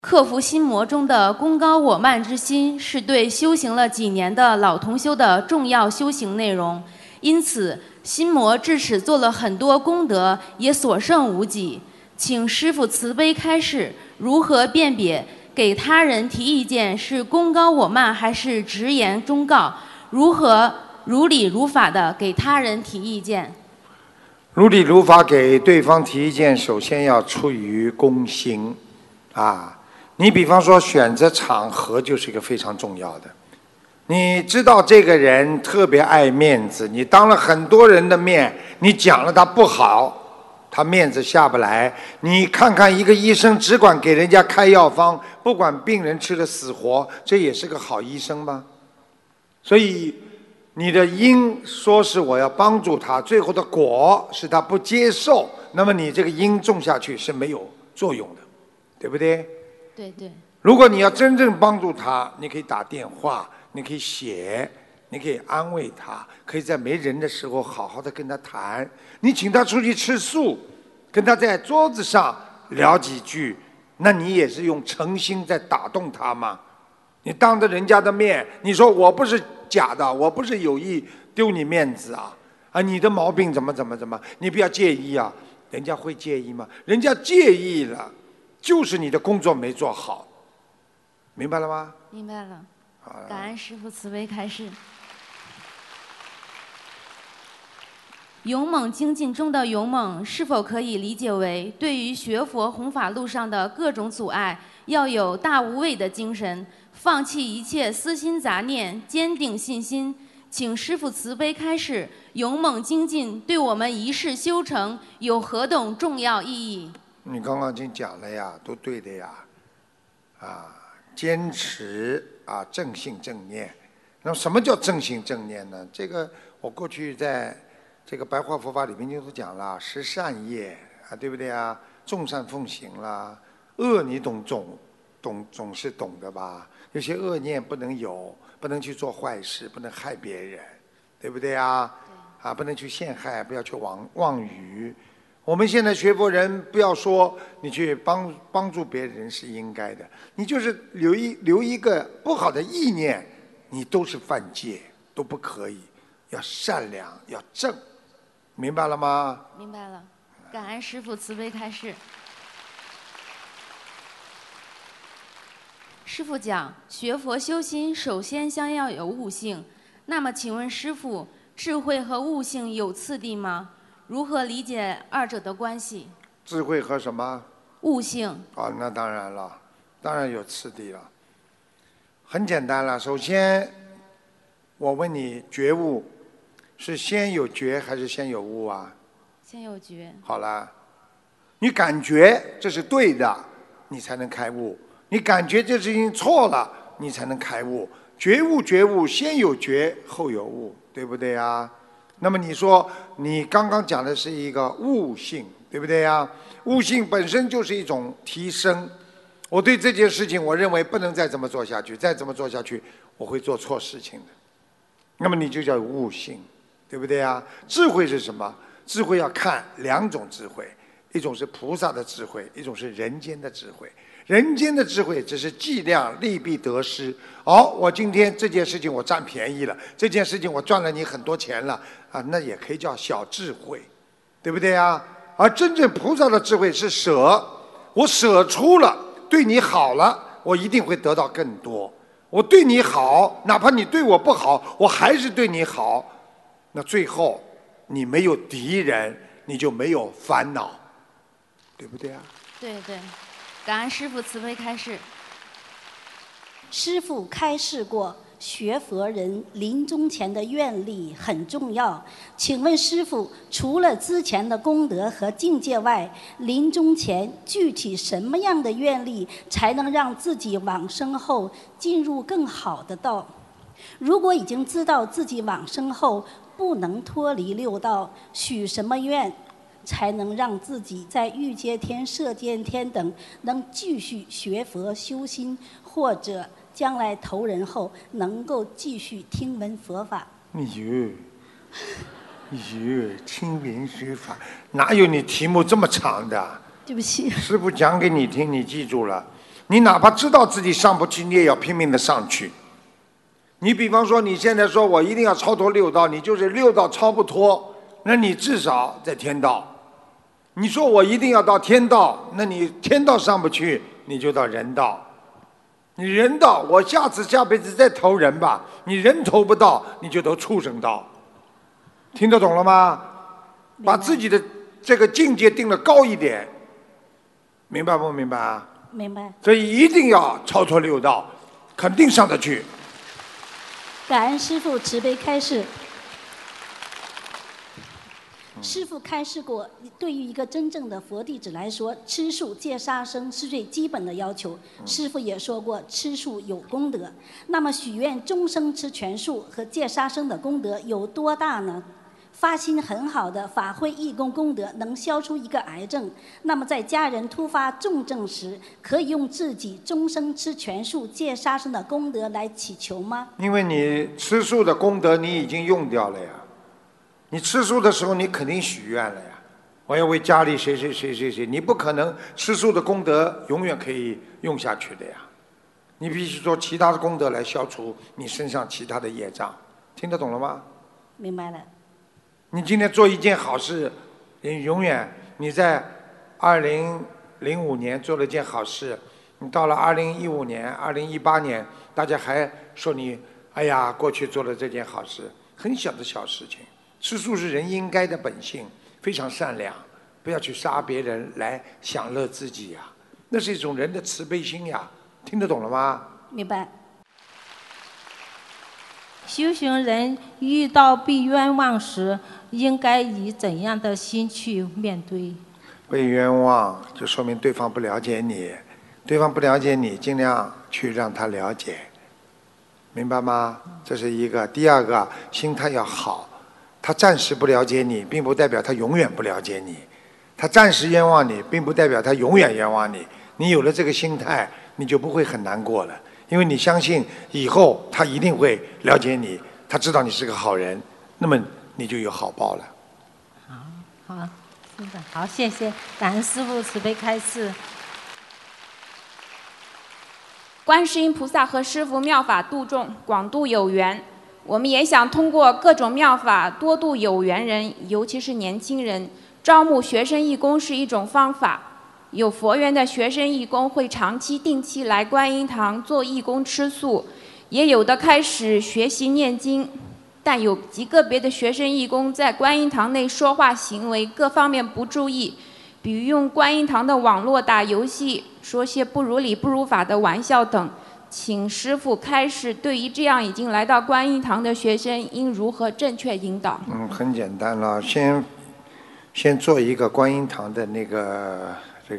克服心魔中的功高我慢之心，是对修行了几年的老同修的重要修行内容。因此，心魔至此做了很多功德，也所剩无几。请师父慈悲开示，如何辨别给他人提意见是功高我慢，还是直言忠告？如何如理如法的给他人提意见？ 如理如法给对方提意见，首先要出于公心啊。你比方说选择场合就是一个非常重要的。你知道这个人特别爱面子，你当了很多人的面，你讲了他不好，他面子下不来。你看看一个医生只管给人家开药方，不管病人吃的死活，这也是个好医生吗？所以你的因说是我要帮助他，最后的果是他不接受，那么你这个因种下去是没有作用的，对不对？ 对对。 如果你要真正帮助他，你可以打电话，你可以写，你可以安慰他，可以在没人的时候好好的跟他谈。你请他出去吃素，跟他在桌子上聊几句，那你也是用诚心在打动他嘛。你当着人家的面，你说我不是假的，我不是有意丢你面子啊，你的毛病怎么，你不要介意啊。人家会介意吗？人家介意了，就是你的工作没做好，明白了吗？ 明白了。感恩师父慈悲开示。勇猛精进中的勇猛，是否可以理解为对于学佛弘法路上的各种阻碍，要有大无畏的精神，放弃一切私心杂念，坚定信心？请师父慈悲开示，勇猛精进对我们一世修成有何等重要意义？ 你刚刚已经讲了呀，都对的呀，坚持正信正念。那么什么叫正信正念呢？这个我过去在这个白话佛法里面就是讲了，十善业对不对啊？众善奉行啦，恶你总是懂的吧？有些恶念不能有，不能去做坏事，不能害别人，对不对啊？不能去陷害，不要去妄语。我们现在学佛人，不要说你去帮助别人是应该的，你就是留一个不好的意念，你都是犯戒，都不可以。要善良，要正，明白了吗？ 明白了，感恩师父慈悲开示。师父讲，学佛修心首先先要有悟性，那么请问师父，智慧和悟性有次第吗？如何理解二者的关系？ 智慧和什么？ 悟性。 那当然了，当然有次第了。很简单了，首先我问你，觉悟是先有觉还是先有悟啊？ 先有觉。 好了，你感觉这是对的，你才能开悟；你感觉这事情错了，你才能开悟。觉悟，先有觉后有悟，对不对啊？那么你说你刚刚讲的是一个悟性，对不对呀？悟性本身就是一种提升。我对这件事情，我认为不能再这么做下去，再这么做下去，我会做错事情的。那么你就叫悟性，对不对呀？智慧是什么？智慧要看两种智慧，一种是菩萨的智慧，一种是人间的智慧。人间的智慧只是计量利弊得失。我今天这件事情我占便宜了，这件事情我赚了你很多钱了那也可以叫小智慧，对不对啊？而真正菩萨的智慧是舍，我舍出了，对你好了，我一定会得到更多。我对你好，哪怕你对我不好，我还是对你好。那最后你没有敌人，你就没有烦恼，对不对啊？ 对对。感恩师父慈悲开示。 师父开示过，学佛人临终前的愿力很重要。请问师父，除了之前的功德和境界外，临终前具体什么样的愿力才能让自己往生后进入更好的道？如果已经知道自己往生后不能脱离六道，许什么愿才能让自己在欲界天、色界天等能继续学佛修心，或者将来投人后能够继续听闻佛法？ 听闻学法，哪有你题目这么长的？ 对不起。 师父讲给你听，你记住了。 你哪怕知道自己上不去，你也要拼命的上去。你比方说你现在说我一定要超脱六道，你就是六道超不脱，那你至少在天道。你说我一定要到天道，那你天道上不去，你就到人道。你人道，我下辈子再投人吧，你人投不到，你就投畜生道。听得懂了吗？把自己的这个境界定得高一点，明白不明白啊？ 明白。 所以一定要超脱六道，肯定上得去。 感恩师父慈悲开示。师父开示过，对于一个真正的佛弟子来说，吃素戒杀生是最基本的要求。师父也说过，吃素有功德。那么许愿终生吃全素和戒杀生的功德有多大呢？发心很好的法会义工功德能消除一个癌症，那么在家人突发重症时，可以用自己终生吃全素戒杀生的功德来祈求吗？ 因为你吃素的功德你已经用掉了呀，你吃素的时候你肯定许愿了呀，我要为家里谁，你不可能吃素的功德永远可以用下去的呀，你必须做其他的功德来消除你身上其他的业障，听得懂了吗？ 明白了。 你今天做一件好事，你永远你在2005年做了一件好事，你到了2015年、2018年，大家还说你哎呀过去做了这件好事，很小的小事情。吃素是人应该的本性，非常善良，不要去杀别人来享乐自己呀，那是一种人的慈悲心呀，听得懂了吗？ 明白。 修行人遇到被冤枉时，应该以怎样的心去面对？ 被冤枉就说明对方不了解你，对方不了解你，尽量去让他了解，明白吗？这是一个。第二个，心态要好，他暂时不了解你，并不代表他永远不了解你；他暂时冤枉你，并不代表他永远冤枉你。你有了这个心态，你就不会很难过了。因为你相信以后他一定会了解你，他知道你是个好人，那么你就有好报了。 好，是的，好，谢谢，感恩师父慈悲开示。 观世音菩萨和师父妙法度众，广度有缘。我们也想通过各种妙法多度有缘人，尤其是年轻人。招募学生义工是一种方法。有佛缘的学生义工会长期定期来观音堂做义工吃素，也有的开始学习念经，但有极个别的学生义工在观音堂内说话行为各方面不注意，比如用观音堂的网络打游戏，说些不如理不如法的玩笑等。请师父开示，对于这样已经来到观音堂的学生应如何正确引导？ 很简单了，先做一个观音堂的那个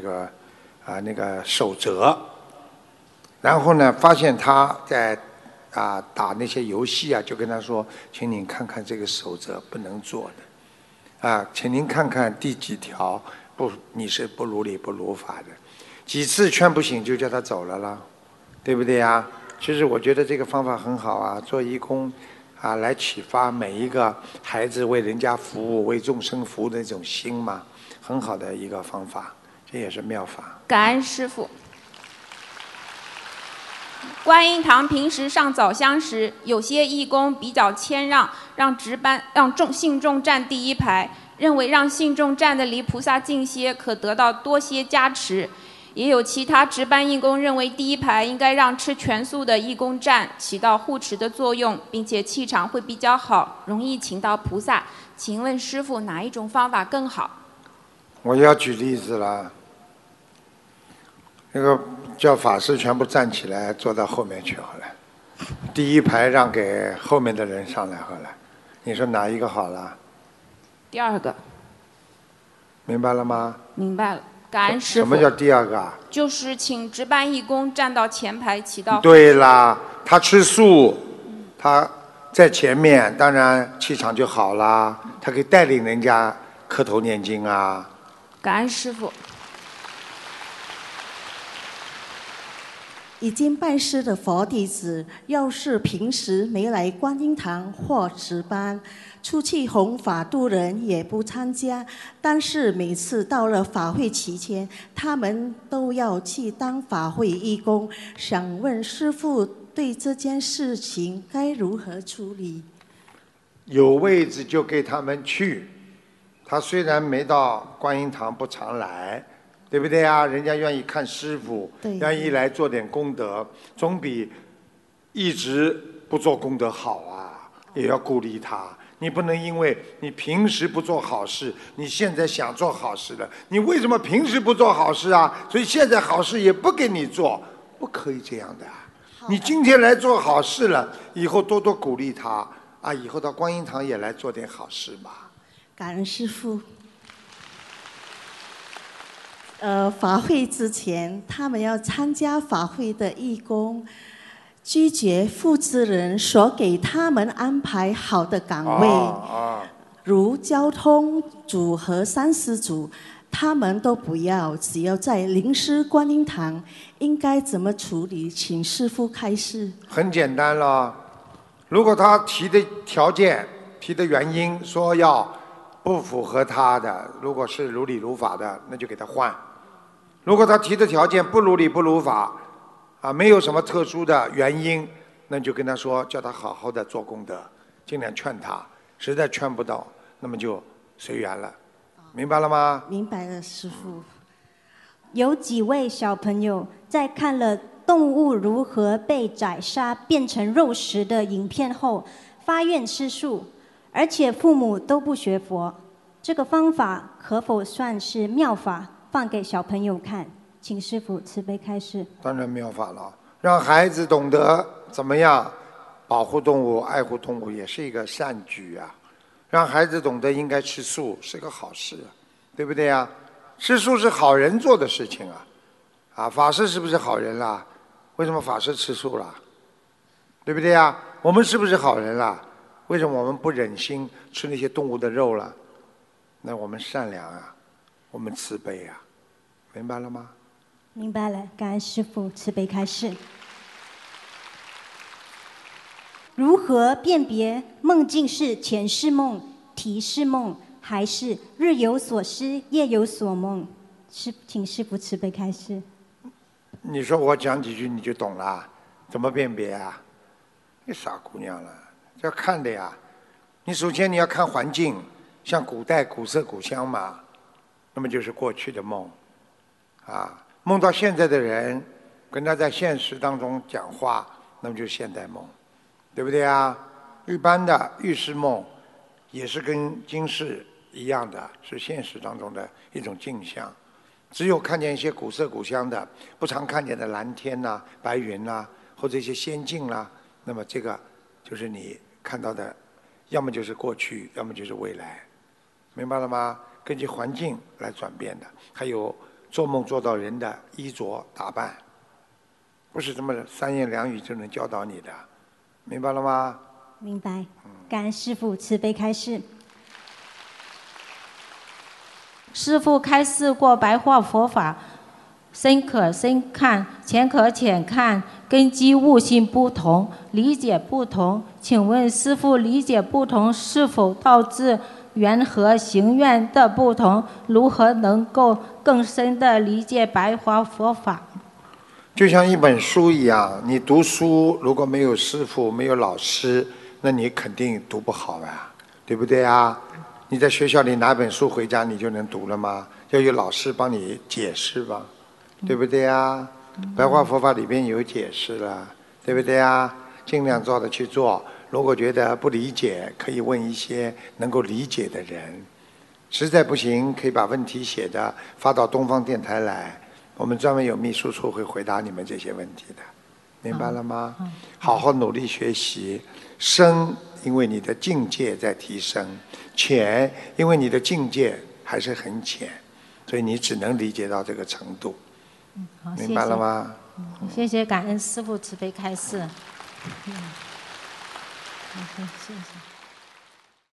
守则，然后呢，发现他在打那些游戏啊，就跟他说，请您看看这个守则不能做的，请您看看第几条你是不如理不如法的，几次劝不醒就叫他走了啦，对不对呀？其实我觉得这个方法很好啊，做义工来启发每一个孩子为人家服务、为众生服务的那种心嘛，很好的一个方法，这也是妙法。 感恩师父。观音堂平时上早香时，有些义工比较谦让，让信众站第一排，认为让信众站得离菩萨近些，可得到多些加持。也有其他值班义工认为第一排应该让吃全素的义工站，起到护持的作用，并且气场会比较好，容易请到菩萨。请问师父哪一种方法更好？ 我要举例子了，那个叫法师全部站起来坐到后面去好了，第一排让给后面的人上来好了，你说哪一个好了？ 第二个。 明白了吗？ 明白了。感恩师父。 什么叫第二个啊？ 就是请值班义工站到前排起到。 对啦，他吃素，他在前面，当然气场就好啦，他可以带领人家磕头念经啊。 感恩师父。 已经拜师的佛弟子，要是平时没来观音堂或值班，出去弘法度人也不参加，但是每次到了法会期间，他们都要去当法会义工。想问师父，对这件事情该如何处理？ 有位置就给他们去。他虽然没到观音堂，不常来，对不对啊？人家愿意看师父，愿意来做点功德，总比一直不做功德好啊！也要鼓励他。你不能因为你平时不做好事，你现在想做好事了，你为什么平时不做好事啊？所以现在好事也不给你做，不可以这样的。你今天来做好事了，以后多多鼓励他啊！以后到观音堂也来做点好事吧。 感恩师父。法会之前，他们要参加法会的义工，拒绝负责人所给他们安排好的岗位，如交通组和三师组，他们都不要，只要在临时观音堂，应该怎么处理？请师父开示。 很简单了，如果他提的条件、提的原因说要不符合他的，如果是如理如法的，那就给他换。如果他提的条件不如理不如法，没有什么特殊的原因，那就跟他说，叫他好好的做功德，尽量劝他。实在劝不到，那么就随缘了。明白了吗？ 明白了，师父。 有几位小朋友在看了动物如何被宰杀变成肉食的影片后，发愿吃素，而且父母都不学佛，这个方法可否算是妙法？放给小朋友看，请师父慈悲开示。 当然妙法了，让孩子懂得怎么样保护动物、爱护动物，也是一个善举啊。让孩子懂得应该吃素是个好事，对不对啊？吃素是好人做的事情啊！法师是不是好人啦？为什么法师吃素啦？对不对啊？我们是不是好人啦？为什么我们不忍心吃那些动物的肉了？那我们善良啊，我们慈悲啊，明白了吗？ 明白了，感恩师父慈悲开示。如何辨别梦境是前世梦、提示梦，还是日有所思、夜有所梦？请师父慈悲开示。 你说我讲几句你就懂了，怎么辨别啊？你傻姑娘了，这要看的呀。你首先你要看环境，像古代古色古香嘛，那么就是过去的梦，梦到现在的人，跟他在现实当中讲话，那么就是现代梦。对不对啊？一般的预示梦也是跟今世一样的，是现实当中的一种镜像。只有看见一些古色古香的、不常看见的蓝天呐、白云呐，或者一些仙境啦，那么这个就是你看到的，要么就是过去，要么就是未来，明白了吗？根据环境来转变的。还有做梦做到人的衣着打扮，不是这么三言两语就能教导你的。明白了吗？ 明白，感恩师父慈悲开示。 师父开示过白话佛法，深可深看，浅可浅看，根基悟性不同，理解不同。请问师父，理解不同是否导致缘和行愿的不同？如何能够更深的理解白话佛法？ 就像一本书一样，你读书如果没有师父、没有老师，那你肯定读不好呀，对不对啊？你在学校里拿本书回家，你就能读了吗？要有老师帮你解释吧，对不对啊？白话佛法里边有解释了，对不对啊？尽量照着去做。如果觉得不理解，可以问一些能够理解的人。实在不行，可以把问题写的发到东方电台来。我们专门有秘书处会回答你们这些问题的，明白了吗？好好努力学习，深因为你的境界在提升，浅因为你的境界还是很浅，所以你只能理解到这个程度，明白了吗？ 谢谢，感恩师父慈悲开示。谢谢。